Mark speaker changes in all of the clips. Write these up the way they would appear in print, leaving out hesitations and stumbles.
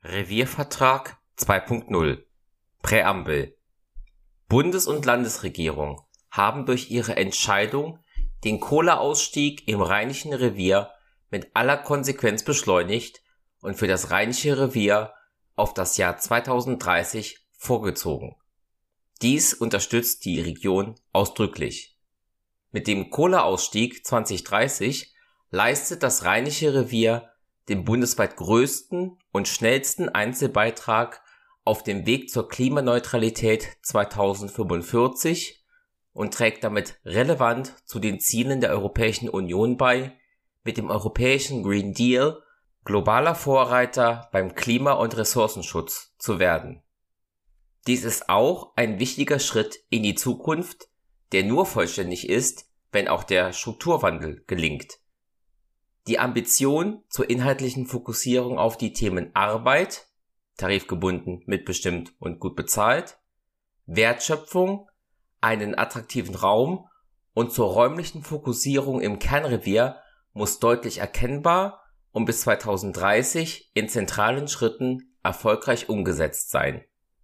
Speaker 1: Reviervertrag 2.0 Präambel Bundes- und Landesregierung haben durch ihre Entscheidung den Kohleausstieg im Rheinischen Revier mit aller Konsequenz beschleunigt und für das Rheinische Revier auf das Jahr 2030 vorgezogen. Dies unterstützt die Region ausdrücklich. Mit dem Kohleausstieg 2030 leistet das Rheinische Revier den bundesweit größten und schnellsten Einzelbeitrag auf dem Weg zur Klimaneutralität 2045 und trägt damit relevant zu den Zielen der Europäischen Union bei, mit dem Europäischen Green Deal globaler Vorreiter beim Klima- und Ressourcenschutz zu werden. Dies ist auch ein wichtiger Schritt in die Zukunft, der nur vollständig ist, wenn auch der Strukturwandel gelingt. Die Ambition zur inhaltlichen Fokussierung auf die Themen Arbeit, tarifgebunden, mitbestimmt und gut bezahlt, Wertschöpfung, einen attraktiven Raum und zur räumlichen Fokussierung im Kernrevier muss deutlich erkennbar und bis 2030 in zentralen Schritten erfolgreich umgesetzt sein.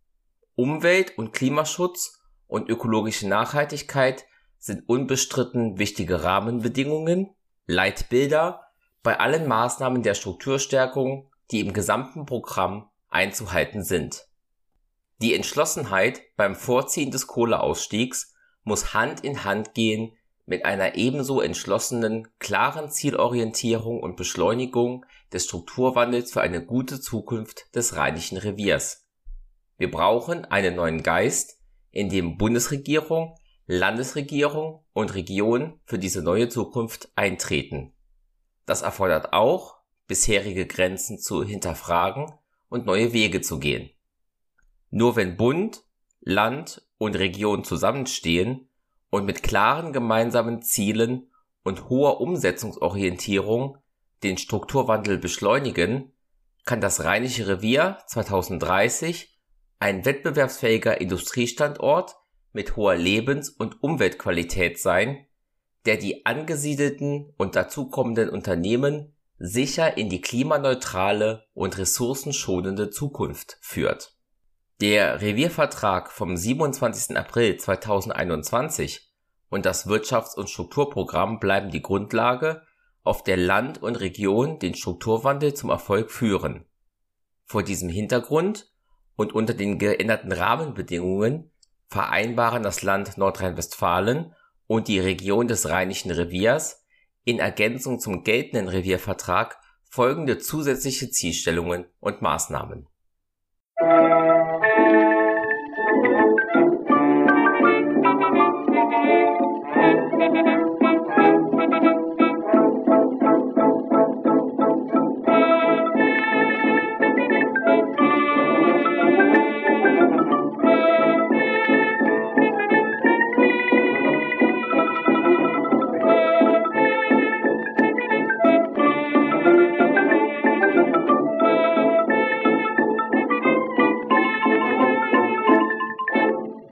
Speaker 1: Umwelt- und Klimaschutz und ökologische Nachhaltigkeit sind unbestritten wichtige Rahmenbedingungen, Leitbilder bei allen Maßnahmen der Strukturstärkung, die im gesamten Programm einzuhalten sind. Die Entschlossenheit beim Vorziehen des Kohleausstiegs muss Hand in Hand gehen mit einer ebenso entschlossenen, klaren Zielorientierung und Beschleunigung des Strukturwandels für eine gute Zukunft des Rheinischen Reviers. Wir brauchen einen neuen Geist, in dem Bundesregierung, Landesregierung und Region für diese neue Zukunft eintreten. Das erfordert auch, bisherige Grenzen zu hinterfragen und neue Wege zu gehen. Nur wenn Bund, Land und Region zusammenstehen und mit klaren gemeinsamen Zielen und hoher Umsetzungsorientierung den Strukturwandel beschleunigen, kann das Rheinische Revier 2030 ein wettbewerbsfähiger Industriestandort mit hoher Lebens- und Umweltqualität sein, der die angesiedelten und dazukommenden Unternehmen sicher in die klimaneutrale und ressourcenschonende Zukunft führt. Der Reviervertrag vom 27. April 2021 und das Wirtschafts- und Strukturprogramm bleiben die Grundlage, auf der Land und Region den Strukturwandel zum Erfolg führen. Vor diesem Hintergrund und unter den geänderten Rahmenbedingungen vereinbaren das Land Nordrhein-Westfalen und die Region des Rheinischen Reviers in Ergänzung zum geltenden Reviervertrag folgende zusätzliche Zielstellungen und Maßnahmen.